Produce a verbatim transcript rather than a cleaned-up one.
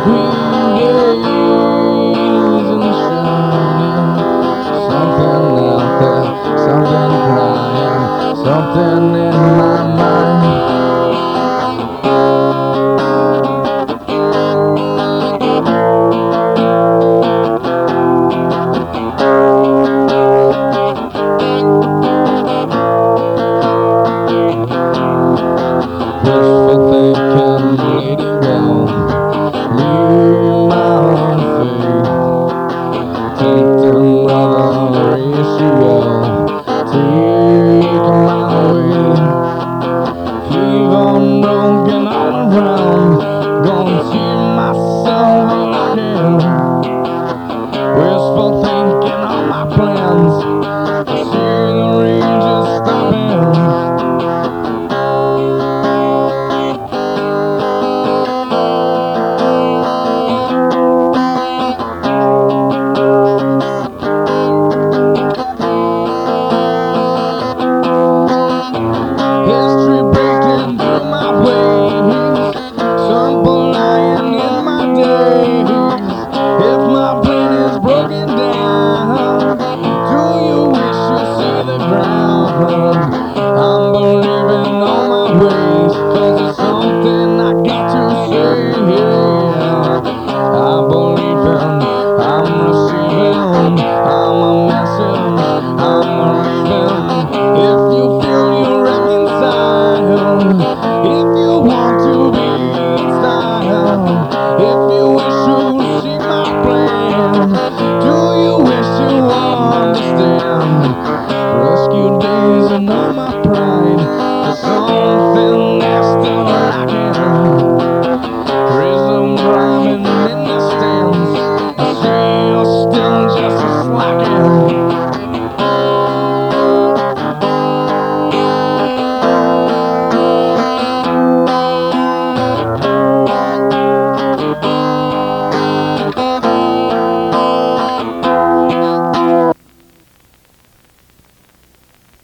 and shining. Something out there, something crying, something in my mind. Wishful thinking, lady, well, leave my own fate. Tempting mother Rachel, take my way. Fever broken all around, gonna see myself again. Wishful thinking on my plans, I see the ranges stopping. History breaking through my ways, simple lying in my days. If my brain is broken down, do you wish you see the ground? I'm believing all my ways, cause it's something I got to say. I believe in, I'm receiving, I'm a message, I'm believing. If you feel you're reconciled, if